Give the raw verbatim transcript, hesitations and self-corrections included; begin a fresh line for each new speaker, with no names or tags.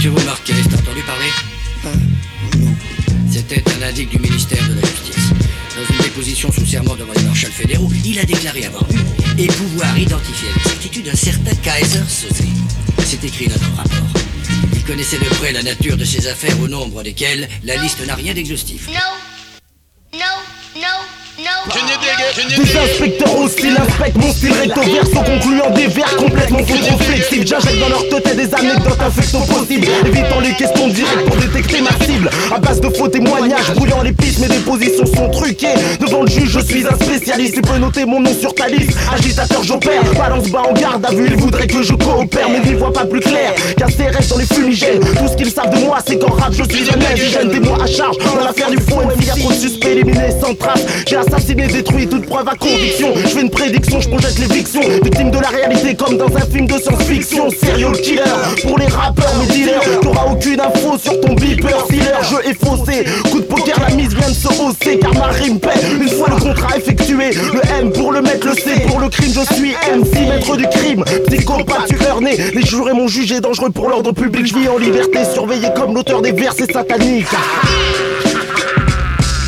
Monsieur Remarquet, t'as entendu parler?
Ah, non.
C'était un indique du ministère de la Justice. Dans une déposition sous serment devant les marshals fédéraux, il a déclaré avoir vu et pouvoir identifier avec certitude un certain Kaiser Soze. C'est écrit là dans le rapport. Il connaissait de près la nature de ses affaires, au nombre desquelles la liste n'a rien d'exhaustif.
No, no, no.
Des inspecteurs hostiles inspectent mon style recto verso concluant des vers complètement trop flexibles. J'injecte dans leur tête des anecdotes infecto possibles, évitant les questions directes pour détecter ma cible. À base de faux témoignages, brouillant les pistes, mes dépositions sont truquées. Devant le juge, je suis un spécialiste. Il peut noter mon nom sur ta liste. Agitateur, j'opère, balance bas en garde à vue. Il voudrait que je coopère, mais n'y voit pas plus clair qu'un C R S dans les fumigènes. Tout ce qu'ils savent de moi, c'est qu'en rap, je suis un indigène. Témoin à charge dans l'affaire du faux M C. Y'a trop de suspects éliminés sans trace. J'ai assassiné, détruit toute preuve à conviction. Je fais une prédiction, je projette l'éviction. Victime de la réalité comme dans un film de science-fiction. Serial killer pour les rappeurs, mes dealers. T'auras aucune info sur ton beeper. Si leur jeu est faussé, coup de poker, la mise vient de se hausser. Car ma rime paie une fois le contrat effectué. Le M pour le mettre, le C pour le crime. Je suis M C, maître du crime. Psychopathe, tueur né. Les jurés m'ont jugé dangereux pour l'ordre public. Je vis en liberté, surveillé comme l'auteur des vers, c'est satanique.